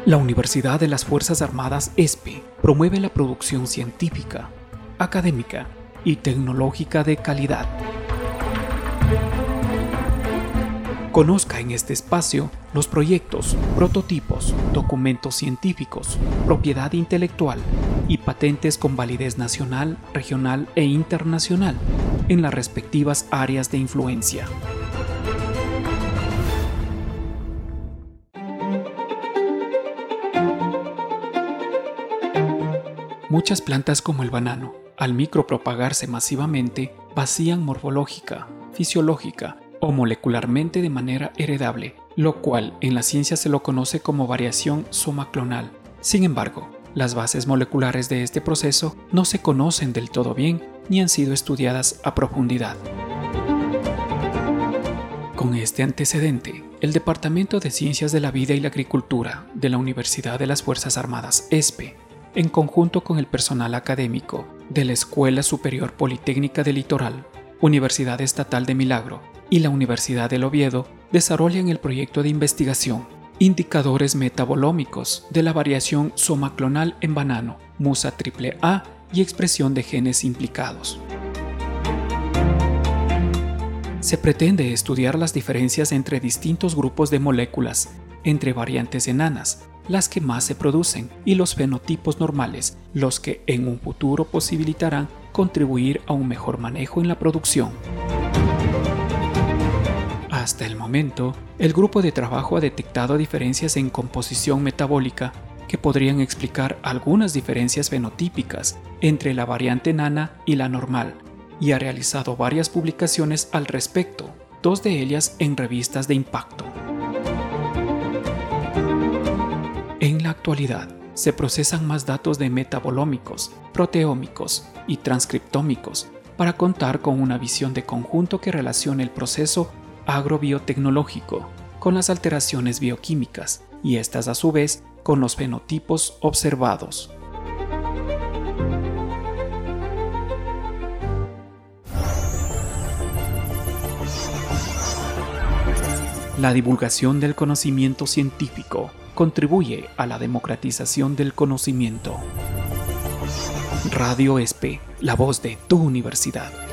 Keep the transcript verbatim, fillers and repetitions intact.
La Universidad de las Fuerzas Armadas E S P E promueve la producción científica, académica y tecnológica de calidad. Conozca en este espacio los proyectos, prototipos, documentos científicos, propiedad intelectual y patentes con validez nacional, regional e internacional en las respectivas áreas de influencia. Muchas plantas como el banano, al micropropagarse masivamente, vacían morfológica, fisiológica o molecularmente de manera heredable, lo cual en la ciencia se lo conoce como variación somaclonal. Sin embargo, las bases moleculares de este proceso no se conocen del todo bien ni han sido estudiadas a profundidad. Con este antecedente, el Departamento de Ciencias de la Vida y la Agricultura de la Universidad de las Fuerzas Armadas E S P E, en conjunto con el personal académico de la Escuela Superior Politécnica del Litoral, Universidad Estatal de Milagro y la Universidad del Oviedo, desarrollan el proyecto de investigación Indicadores Metabolómicos de la Variación Somaclonal en Banano, Musa triple A y expresión de genes implicados. Se pretende estudiar las diferencias entre distintos grupos de moléculas, entre variantes enanas, las que más se producen, y los fenotipos normales, los que en un futuro posibilitarán contribuir a un mejor manejo en la producción. Hasta el momento, el grupo de trabajo ha detectado diferencias en composición metabólica que podrían explicar algunas diferencias fenotípicas entre la variante enana y la normal, y ha realizado varias publicaciones al respecto, dos de ellas en revistas de impacto. En la actualidad, se procesan más datos de metabolómicos, proteómicos y transcriptómicos para contar con una visión de conjunto que relacione el proceso agrobiotecnológico con las alteraciones bioquímicas y estas a su vez con los fenotipos observados. La divulgación del conocimiento científico contribuye a la democratización del conocimiento. Radio E S P E, la voz de tu universidad.